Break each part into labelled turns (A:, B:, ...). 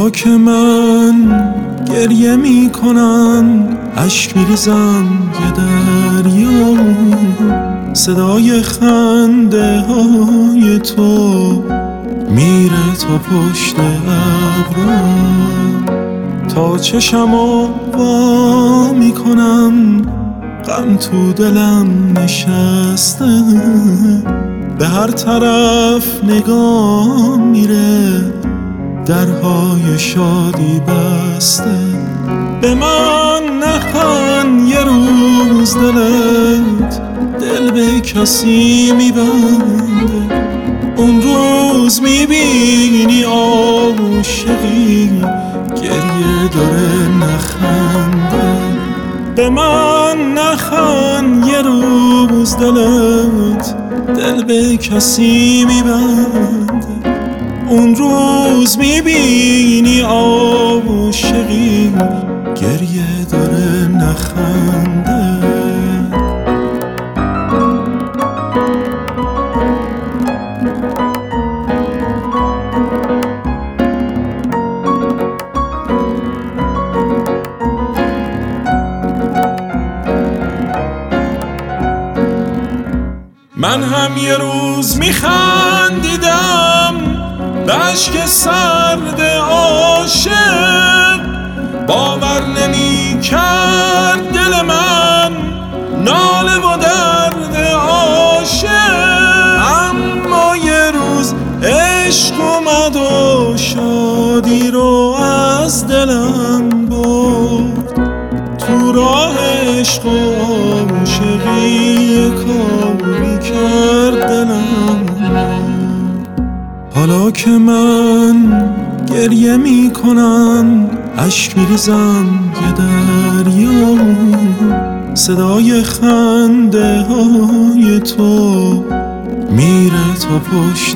A: حالا که من گریه می کنم، اشک می ریزم یه دریا، صدای خنده های تو میره تا پشت ابرم، تا چشمو وا می کنم غم تو دلم نشسته، به هر طرف نگاه میره درهای شادی بسته. به من نخند یه روز دلت دل به کسی میبنده، اون روز میبینی عاشقی گریه داره نخنده. به من نخند یه روز دلت دل به کسی میبنده، اون روز میبینی عاشقی گریه داره نخنده. من هم یه روز میخندیدم به اشک سرد عاشق، باور نمی کرد دل من ناله و درد عاشق. اما یه روز عشق اومد و شادی رو از دلم برد، تو راه عشق و عاشقی کاری کرد دلم. حالا که من گریه می کنم، اشک می ریزم یه دریا، صدای خنده های تو میره تا پشت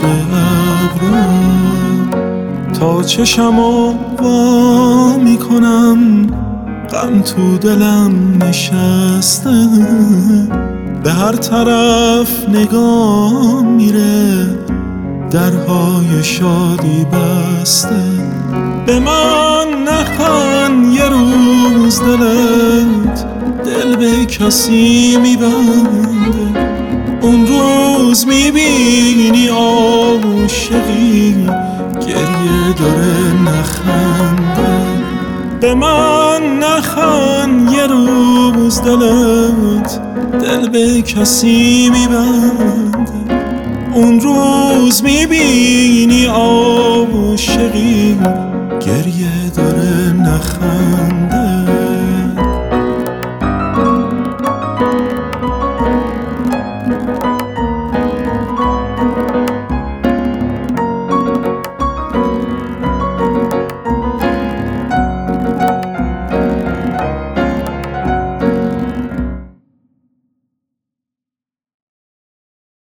A: ابرم، تا چشمو وا می کنم غم تو دلم نشسته، به هر طرف نگاه میره درهای شادی بسته. به من نخند یه روز دلت دل به کسی میبنده، اون روز میبینی عاشقی گریه داره نخنده. به من نخند یه روز دلت دل به کسی میبنده، اون روز میبینی عاشقی گریه داره نخنده.